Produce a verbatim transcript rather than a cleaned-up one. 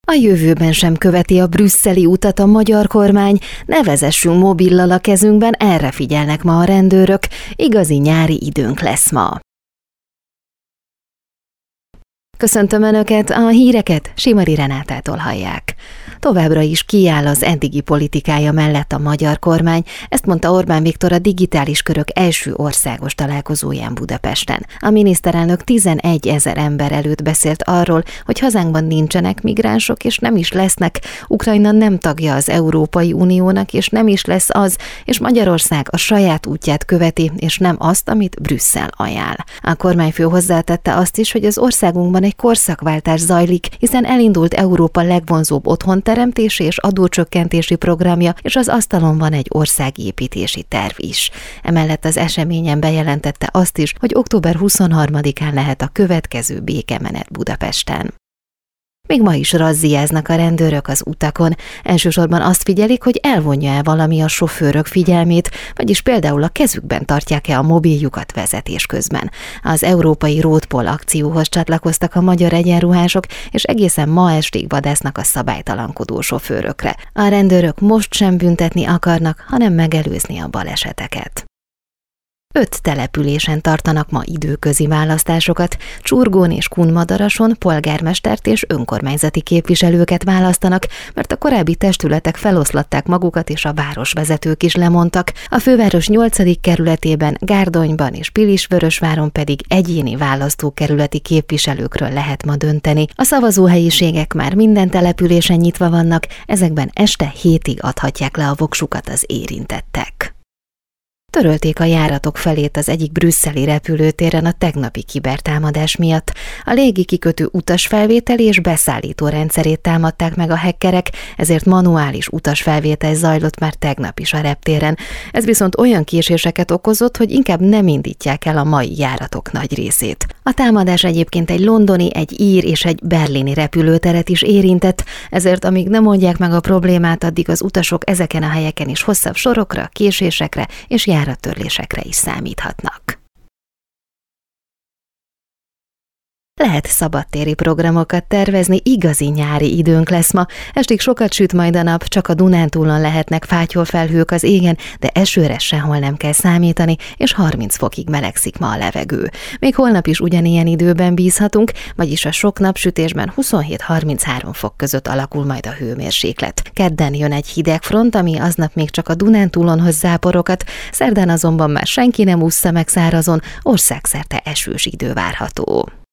A jövőben sem követi a brüsszeli utat a magyar kormány, ne vezessünk mobillal a kezünkben, erre figyelnek ma a rendőrök, igazi nyári időnk lesz ma. Köszöntöm Önöket, a híreket Simari Renátától hallják. Továbbra is kiáll az eddigi politikája mellett a magyar kormány, ezt mondta Orbán Viktor a digitális körök első országos találkozóján Budapesten. A miniszterelnök tizenegyezer ember előtt beszélt arról, hogy hazánkban nincsenek migránsok, és nem is lesznek, Ukrajna nem tagja az Európai Uniónak, és nem is lesz az, és Magyarország a saját útját követi, és nem azt, amit Brüsszel ajánl. A kormányfő hozzátette azt is, hogy az országunkban egy korszakváltás zajlik, hiszen elindult Európa legvonzóbb otthonteremtési és adócsökkentési programja, és az asztalon van egy országépítési terv is. Emellett az eseményen bejelentette azt is, hogy október huszonharmadikán lehet a következő békemenet Budapesten. Még ma is razziáznak a rendőrök az utakon. Elsősorban azt figyelik, hogy elvonja-e valami a sofőrök figyelmét, vagyis például a kezükben tartják-e a mobiljukat vezetés közben. Az európai Roadpol akcióhoz csatlakoztak a magyar egyenruhások, és egészen ma estig vadásznak a szabálytalankodó sofőrökre. A rendőrök most sem büntetni akarnak, hanem megelőzni a baleseteket. Öt településen tartanak ma időközi választásokat, Csurgón és Kunmadarason polgármestert és önkormányzati képviselőket választanak, mert a korábbi testületek feloszlatták magukat és a városvezetők is lemondtak. A főváros nyolcadik kerületében, Gárdonyban és Pilisvörösváron pedig egyéni választókerületi képviselőkről lehet ma dönteni. A szavazóhelyiségek már minden településen nyitva vannak, ezekben este hétig adhatják le a voksukat az érintettek. Törölték a járatok felét az egyik brüsszeli repülőtéren a tegnapi kibertámadás miatt. A légi kikötő utasfelvételi és beszállító rendszerét támadták meg a hackerek, ezért manuális utasfelvétel zajlott már tegnap is a reptéren. Ez viszont olyan késéseket okozott, hogy inkább nem indítják el a mai járatok nagy részét. A támadás egyébként egy londoni, egy ír és egy berlini repülőteret is érintett, ezért amíg nem mondják meg a problémát, addig az utasok ezeken a helyeken is hosszabb sorokra, késésekre és járattörlésekre is számíthatnak. Lehet szabadtéri programokat tervezni, igazi nyári időnk lesz ma. Estig sokat süt majd a nap, csak a Dunántúlon lehetnek fátyolfelhők az égen, de esőre sehol nem kell számítani, és harminc fokig melegszik ma a levegő. Még holnap is ugyanilyen időben bízhatunk, vagyis a sok napsütésben huszonhét-harminchárom fok között alakul majd a hőmérséklet. Kedden jön egy hideg front, ami aznap még csak a Dunántúlon hoz záporokat, szerdán azonban már senki nem ússza meg szárazon, országszerte esős idő várható.